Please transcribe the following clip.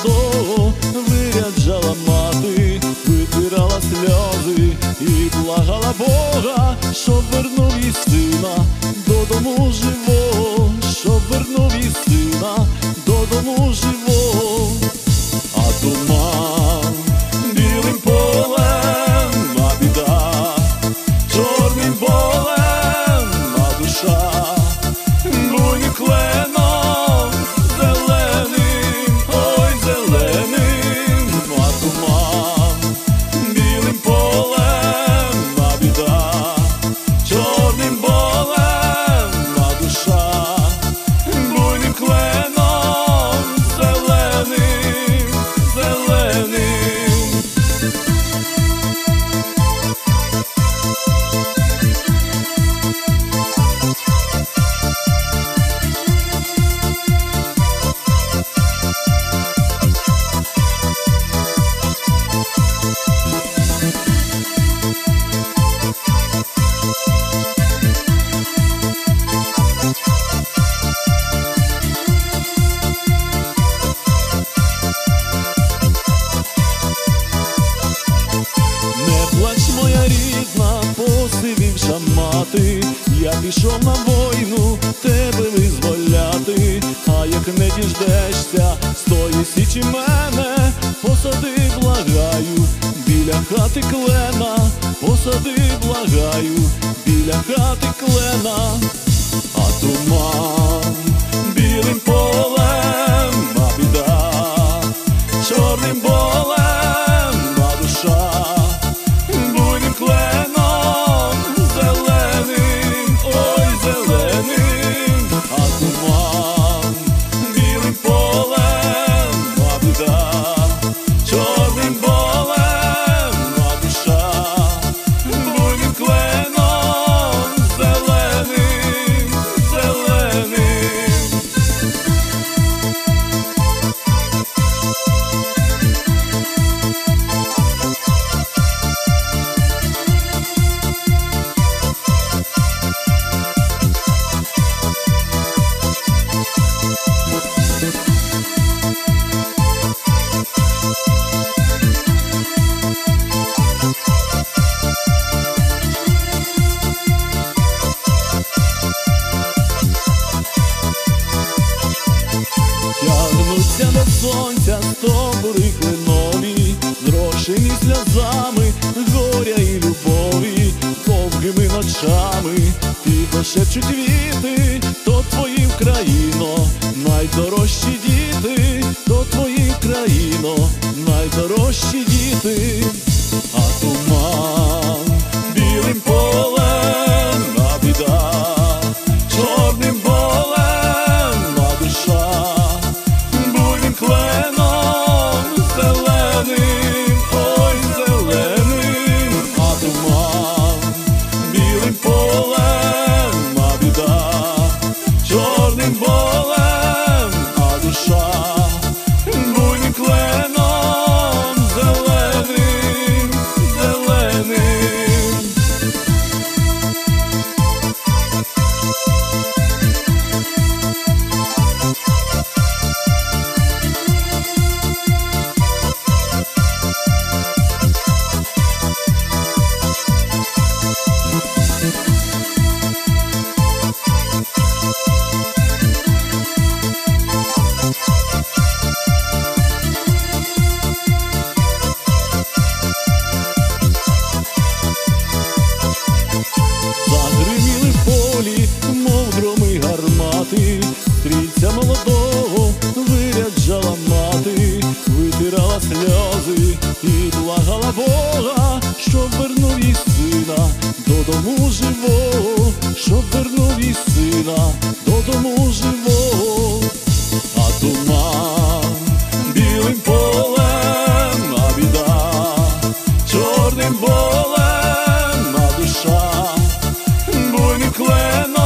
молодого виряджала мати, витирала сльози і благала Бога, щоб вернув їй сина додому живого, щоб вернув їй сина додому живого. А туман білим полем, а біда чорним болем, а душа буйним кленом зеленим, ой зеленим. А туман білим полем, а біда чорним болем, а душа буйним кленом зеленим, зеленим. Не плач, моя рідна, посивівша мати, я пішов на війну тебе визволяти. А як не діждешся з тої січі мене, посади, благаю, біля хати клена, посади, благаю, біля хати клена. А туман білим полем, а біда чорним болем, а душа буйним кленом зеленим, ой зеленим. А туман білим полем, а біда чорним болем, а душа буйним кленом зеленим, зеленим. Тягнуться до сонця стовбури кленові, зрошені сльозами горя і любові. Довгими ночами тихо шепчуть віти, то твої Вкраїно, найдорожчі діти, то твої країно, найдорожчі діти. А туман білим полем, а біда чорним болем, а душа буйним кленом зеленим, ой зеленим. А туман білим полем, а біда чорним болем, а душа буйним кленом зеленим, зеленим. Загриміли в полі, мов громи гармати, стрільця молодого виряджала мати, витирала сльози і благала Бога, щоб вернув їй сина додому живого, щоб вернув їй сина додому живого. А туман білим полем, а біда чорним болем, а душа буйним кленом